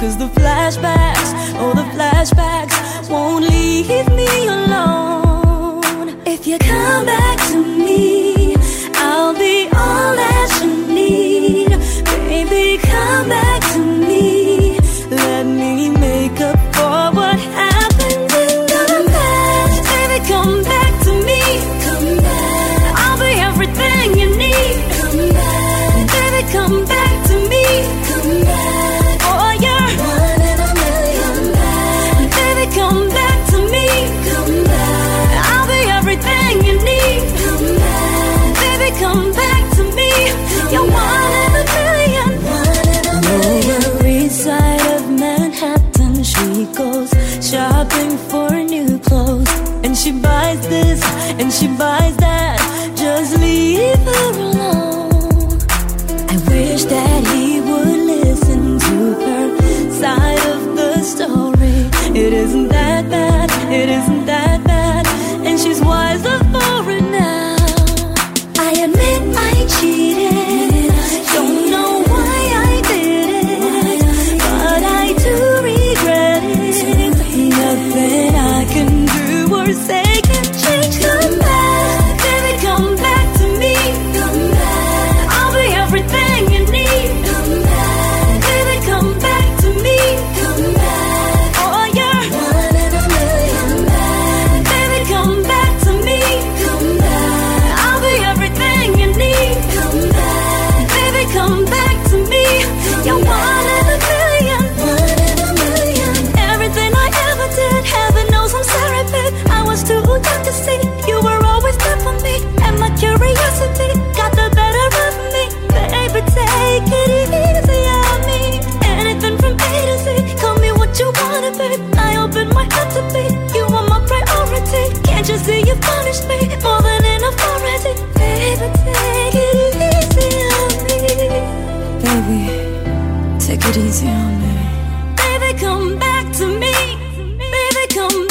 'cause the flashbacks, oh the flashbacks won't leave me alone. If you come back to me, I'll be all that you need. Baby, come back to me. Let me make up for what happened in the past. Baby, come back to me. Come back. I'll be everything you need. Come back. Baby, come back to me. Come back. Oh, you're one in a million. Come back. Baby, come back to me. Come back. I'll be everything you need. Come back. Baby, come back to me. You're one in a million. One in a million. Lower East Side of Manhattan, she goes shopping for new clothes, and she buys this and she buys that. Just leave her alone. I wish that he would listen to her side of the story. It isn't that bad, it isn't that bad, and she's wiser for it now. I admit I cheated, don't know why I did it, but I do regret it. Nothing I can do or say can change. Come back, baby, come back to me. Come back, I'll be everything you need. Come back, baby, come back to me. Come back, oh you're one in a million. Come back, baby, come back to me. Come back, I'll be everything you need. Come back, baby, come back to me. You're one in a million. One in a million. Everything I ever did, heaven knows I'm sorry, babe. I was too young to see you were always there for me, and my curiosity got the better of me. Baby, take it easy on me. Anything from A to Z, call me what you wanna, babe. I open my heart to be, you are my priority. Can't you see you punished me more than enough already? Baby, take it easy on me. Baby, take it easy on me. Baby, come back to me. Baby, come